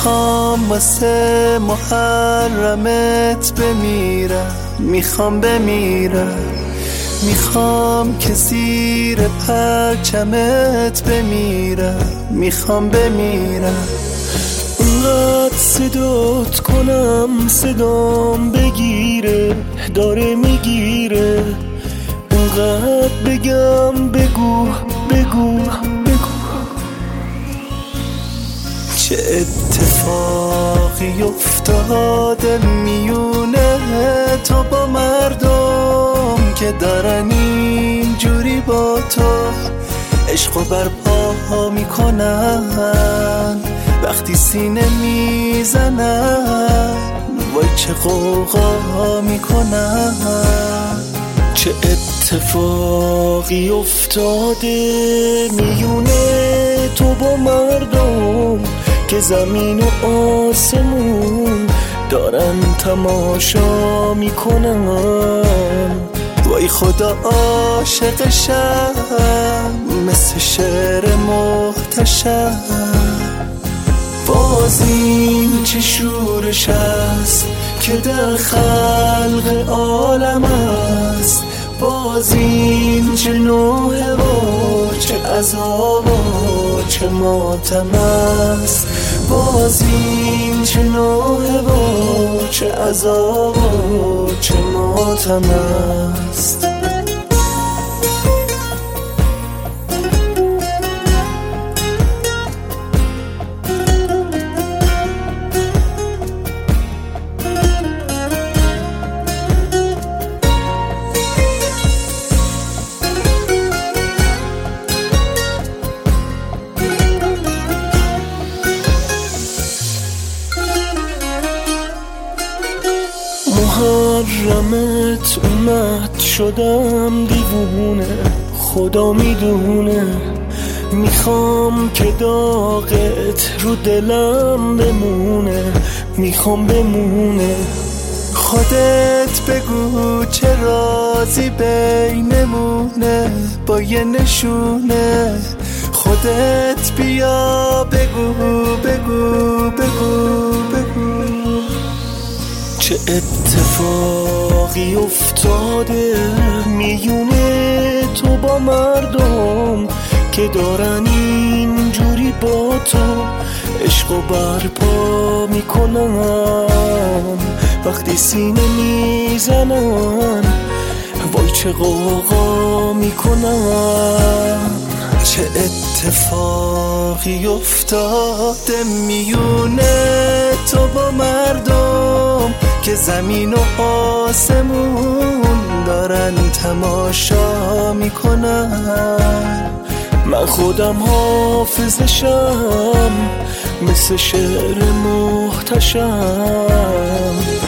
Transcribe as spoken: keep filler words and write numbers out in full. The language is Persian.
میخوام واسه محرمت بمیرم، میخوام بمیرم، میخوام که زیر پرچمت بمیرم، میخوام بمیرم. اونقدر صدات کنم صدام بگیره، داره میگیره. اونقدر بگم بگو بگو بگو. چه اتفاقی افتاده میونه تو با مردم که دارن اینجوری با تو عشق و برپا میکنن، وقتی سینه میزنن وای چه غوغا میکنن. چه اتفاقی افتاده میونه تو با مردم که زمین و آسمون دارن تماشا میکنن. وای خدا عاشقشم مثل شعر محتشم. باز این چه شورش است که در خلق عالم است. باز این چه نوحه و چه عذاب و چه ماتم است. باز این چه نوحه و چه عذاب و چه ماتم است. محرمت اومد شدم دیوونه، خدا میدونه. میخوام که داغت رو دلم بمونه، میخوام بمونه. خودت بگو چه رازی بینمونه با یه نشونه. خودت بیا بگو بگو بگو بگو. چه اتفاقی افتاده میونه تو با مردم که دارن اینجوری با تو عشق و برپا میکنن، وقتی سینه میزنن وای چه غوغا میکنن. چه اتفاقی افتاده میونه تو با مردم که زمین و آسمون دارن تماشا میکنن. من خودم حافظشم مثل شعر محتشم.